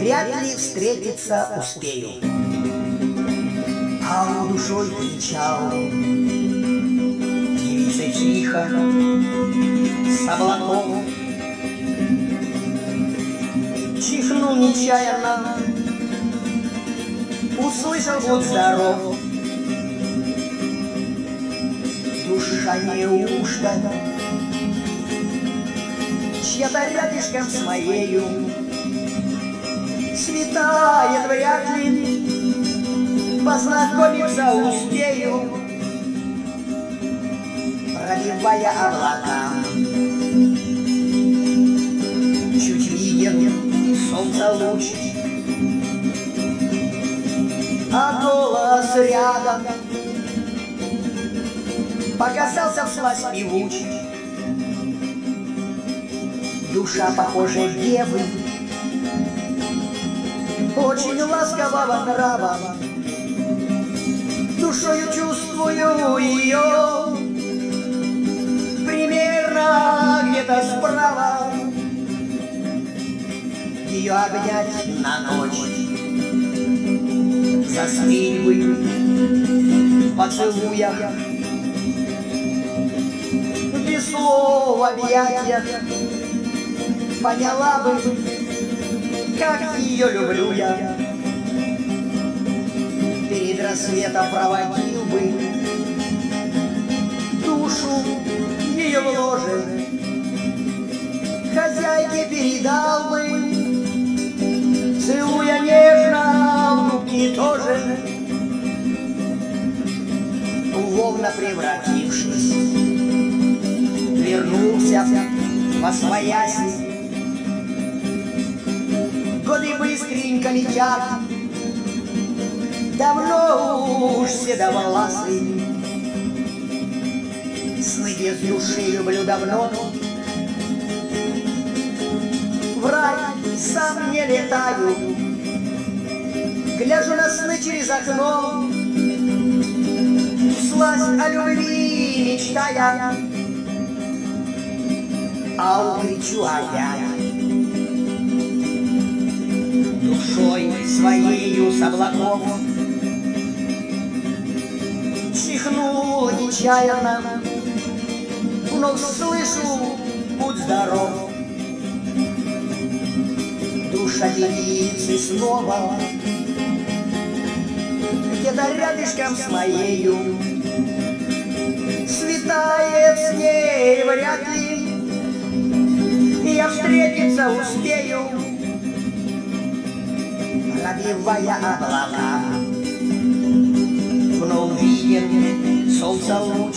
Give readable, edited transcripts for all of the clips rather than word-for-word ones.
вряд ли встретиться успею. А у душой кричал девица тихо с облаков. Чихнул нечаянно, услышал: будь здоров. Душа неужто чья-то рядышком с моею светает, вряд ли познакомиться успею, пробивая облака. Чуть виден солнце луч, а голос рядом показался вслась певуч. Душа похожей девы, очень ласкового нрава, душою чувствую ее примерно где-то справа. Ее обнять на ночь, застыть бы в поцелуях, без слов объятия, поняла бы, как ее люблю я. Перед рассветом проводил бы душу ее в ложе, хозяйке передал бы, целуя нежно в губки тоже. Словно превратившись, вернулся восвоясь. Годы быстренько летят, давно уж седовласый. Сны без души люблю давно, в рай сам не летаю, гляжу на сны через окно, вслась о любви мечтая, а укричу опять душой своею с облаков. Чихнул нечаянно, но слышу: будь здоров. Душа девицы снова где-то рядышком с моею светает, с ней вряд ли я встретиться успею, пробивая облака. Вновь виден солнце луч,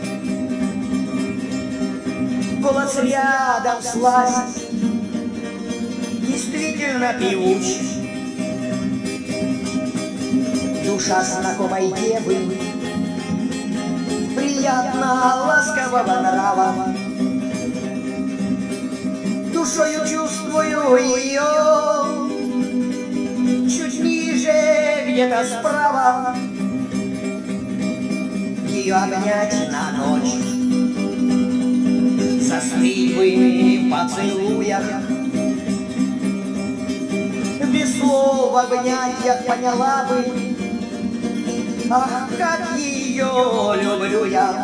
голос рядом сласть, действительно певуч. Душа знакомой девы, приятно ласкового нрава, душою чувствую ее чуть ниже, где-то справа. Ее обнять на ночь, застыть бы в поцелуях, без слов обнять поняла бы, ах, как ее люблю я.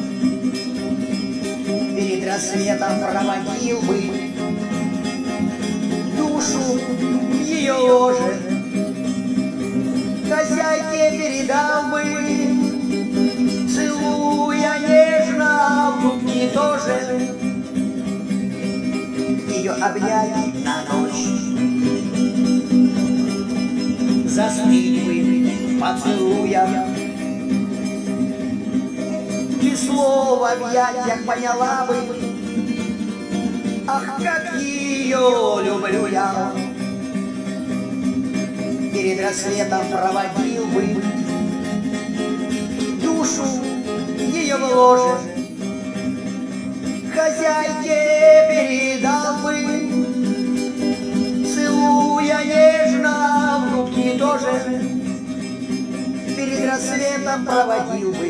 Перед рассветом проводил бы душу в ее ложе, хозяйке передал бы, целуя нежно в губки тоже. Ее обнять на ночь, застыть бы в поцелуях, без слов в объятиях поняла бы, ах, как ее люблю я. Перед рассветом проводил бы душу ее в ложе, хозяйке передал бы, целуя нежно в губки тоже. Перед рассветом проводил бы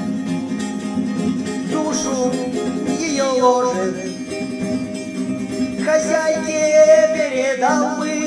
душу ее ложе, хозяйке передал бы,